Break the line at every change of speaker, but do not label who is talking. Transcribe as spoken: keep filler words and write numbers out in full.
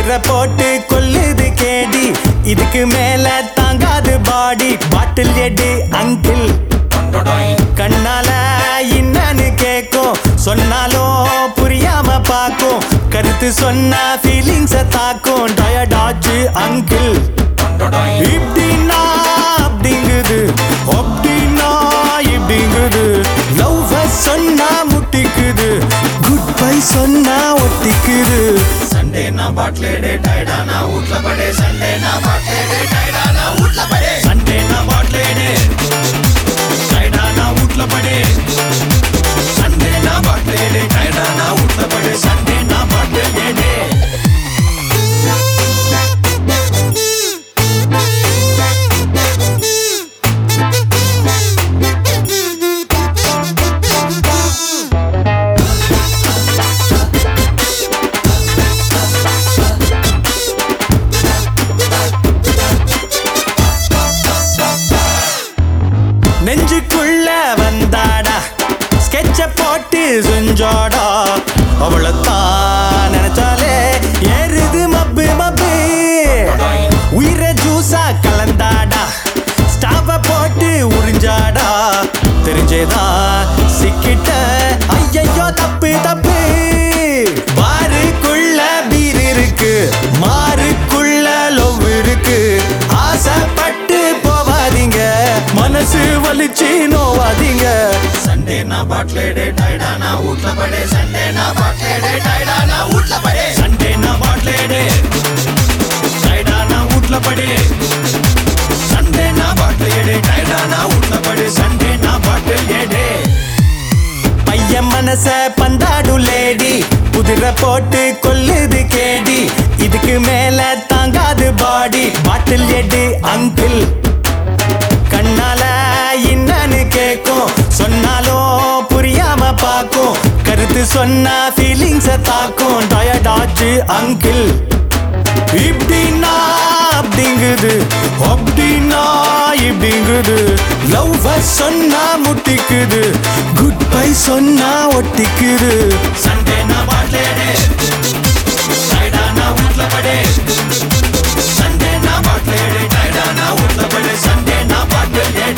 குதிரை போட்டு கொல்லுது கேடி இதுக்கு மேல தாங்காது பாடி பாட்டில் எடு அங்கிள் கண்ணால என்னன்னு கேக்கும் சொன்னாலும் புரியாம பாக்கும் கருத்து சொன்னா ஃபீலிங்ஸ தாக்கும் டயர்டாச்சு அங்கிள் இப்படின்னா அப்படிங்குது அப்படின்னா இப்படிங்குது லவ் சொன்னா முட்டிக்குது குட் பை சொன்னா ஒட்டிக்குது
संडे ना बाटले डे टाइडा ना उठला पड़े संडे ना बाटले डे टाइडा ना उठला पड़े संडे ना बाटले डे टाइडा ना उठला पड़े संडे ना बाटले डे टाइडा ना उठला पड़े संडे ना बाटले डे
நெஞ்சுக்குள்ள வந்தாடா ஸ்கெட்ச போட்டு செஞ்சாடா அவளைத்தான் நினைச்சாலே ஏறுது மப்பு மப்பு உயிரை ஜூஸா கலந்தாடா ஸ்டாப்ப போட்டு உறிஞ்சாடா தெரிஞ்சேதா சிக்கிட்ட ஐயையோ தப்பு தப்பு பாருக்குள்ள பீர் இருக்கு மாருக்குள்ள லவ் இருக்கு ஆசைப்பட்டு போவாதீங்க மனசு வலிச்சு நோவாதீங்க
संडे ना बाटले डे टाइडा ना उठला पड़े संडे ना बाटले डे टाइडा ना उठला पड़े संडे ना बाटले डे टाइडा ना उठला पड़े संडे ना बाटले डे टाइडा ना उठला पड़े संडे ना बाटले डे
பையன் மனச பந்தாடும் லேடி குதிரை போட்டு கொல்லுது கேடி இதுக்கு மேல தாங்காது பாடி பாட்டில் எடு அங்கிள் கண்ணால என்னன்னு கேக்கும் சொன்னாலும் புரியாம பாக்கும் கருத்து சொன்னா ஃபீலிங்ஸ தாக்கும் டயர்டாச்சு அங்கிள் இப்படின்னா அப்படிங்குது அப்படின்னா இப்படிங்குது லவ் சொன்னா முட்டிக்குது குட் பை சொன்னா ஒட்டிக்குது
संडे ना बाटले डे टाइडा ना उठला पड़े संडे ना बाटले डे टाइडा ना उठला पड़े संडे ना बाटले